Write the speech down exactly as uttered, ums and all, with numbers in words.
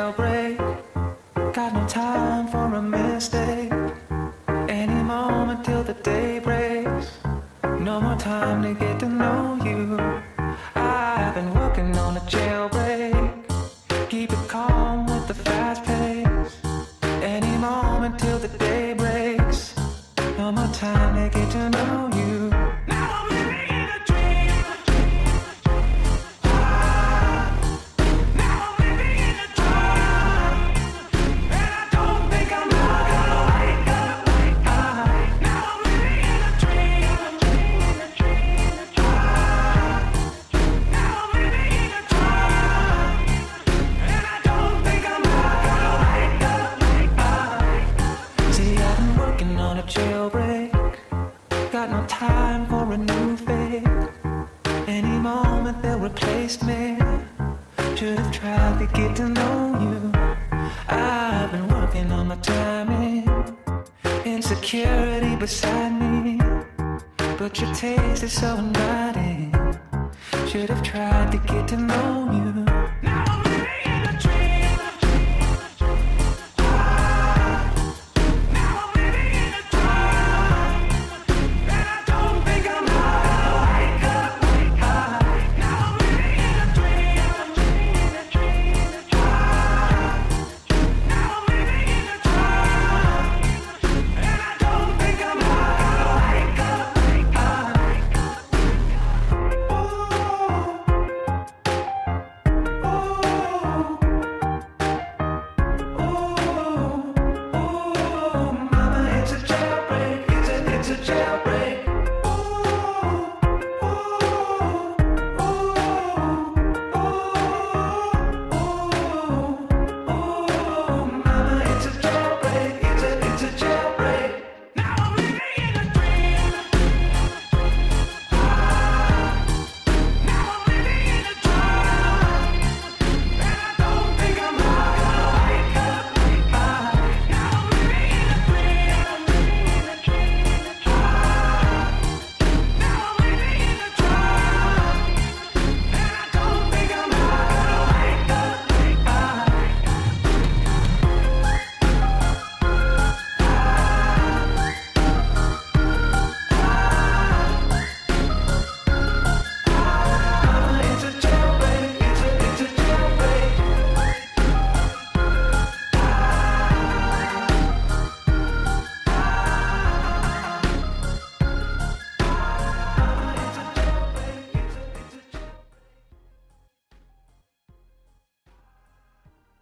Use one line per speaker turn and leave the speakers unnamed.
jailbreak. Got no time for a mistake. Any moment till the day breaks. No more time to get to know you. I've been working on a jailbreak. Keep it calm with the fast pace. Any moment till the day breaks. No more time to get to know you. Now I'm living in a dream. Ah, now I'm living in a dream. And I don't think I'm not gonna wake up. Ah, now I'm living in a dream. Ah, now I'm living in a dream. And I don't think I'm not gonna wake up. Ah, see, I've been working on a jailbreak. Got no time for a new fate. Any moment they'll replace me. Should have tried to get to know you. I've been working on my timing. Insecurity beside me. But your taste is so inviting. Should have tried to get to know you.